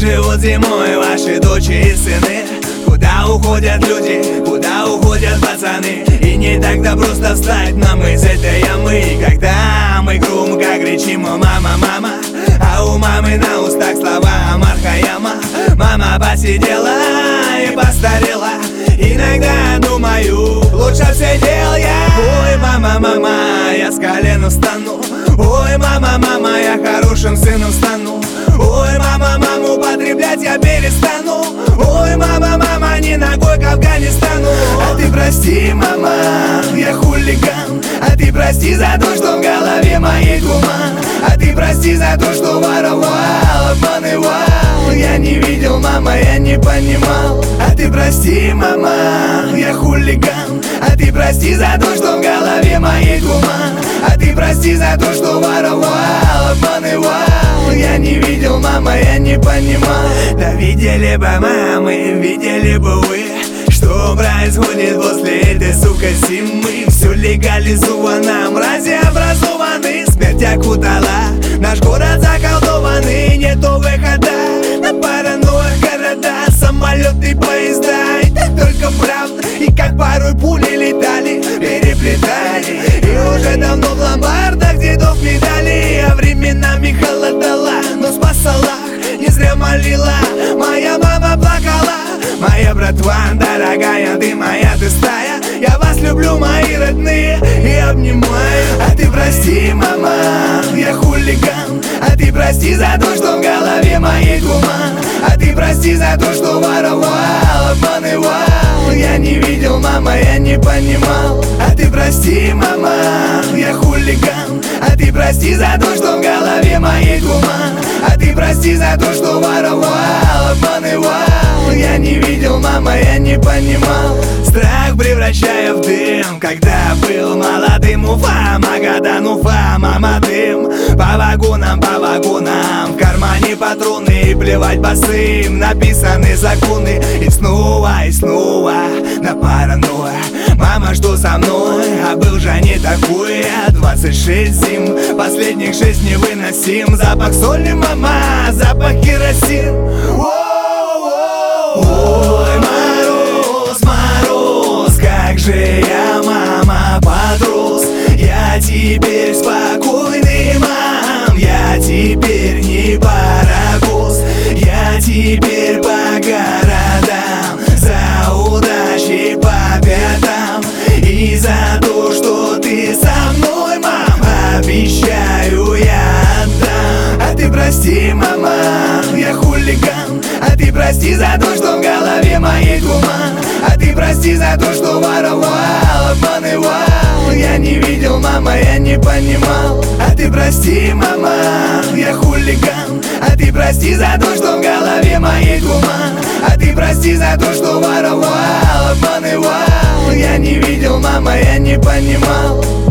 живут зимой ваши дочери и сыны? Куда уходят люди, куда уходят пацаны? И не так-то просто встать нам из этой ямы. Когда мы громко кричим: мама, мама, а у мамы на устах слова Мархаяма. Мама посидела и постарела. Иногда думаю, лучше б сидел я. Ой, мама, мама, я с колен встану. Ой, мама, мама, я хорошим сыном стану. Ой, мама, маму употреблять я перестану. Ой, мама, мама, не ногой к Афганистану. А ты прости, мама, я хулиган. А ты прости за то, что в голове моей туман. А ты прости за то, что воровал, обманывал. Я не видел, мама, я не понимал. А ты прости, мама, я хулиган. А ты прости за то, что в голове моей туман. А ты прости за то, что воровал, обманывал. Я не видел, мама, я не понимал. Да видели бы мамы, видели бы вы, что происходит после этой, сука, зимы. Все легализовано, мрази образованы. Смерть окутала наш город заколдованный. Нету выхода на паранойях города, самолеты, поезда. И так только правда, и как порой пули летали, переплетали. И уже давно в ломбардах дедов медали. А временами холодала, но спасала. Не зря молила, моя мама плакала. Моя братва, дорогая, ты моя, ты стая. Я вас люблю, мои родные, и обнимаю. А ты прости, мама, я хулиган. А ты прости за то, что в голове моей туман. А ты прости за то, что воровал, обманывал. Я не видел, мама, я не понимал. А ты прости, мама, я хулиган. А ты прости за то, что в голове моей туман. А ты прости за то, что воровал, обманывал. Я не видел, мама, я не понимал. Страх превращая в дым, когда был молодым. Уфа, Магадан, Уфа, мама, дым. По вагонам, в кармане патроны. И плевать босым, написаны законы. И снова на паранойя. Мама, что со мной? А был же не такой. 26 зим, последних 6 невыносим. Запах соли, мама, запах керосин. Ой, мороз, мороз, как же я, мама, подрос. Я теперь спокойный, мам, я теперь не паровоз. Я теперь по городам, за удачей по пятам. И за то, что ты со мной, мам, обещаю, я отдам. А ты прости, мама, я хулиган. А ты прости за то, что в голове моей туман. А ты прости за то, что воровал, обманывал. Я не видел, мама, я не понимал. А ты прости, мама, я хулиган. А ты прости за то, что в голове моей туман. А ты прости за то, что воровал, обманывал. Я не видел, мама, я не понимал.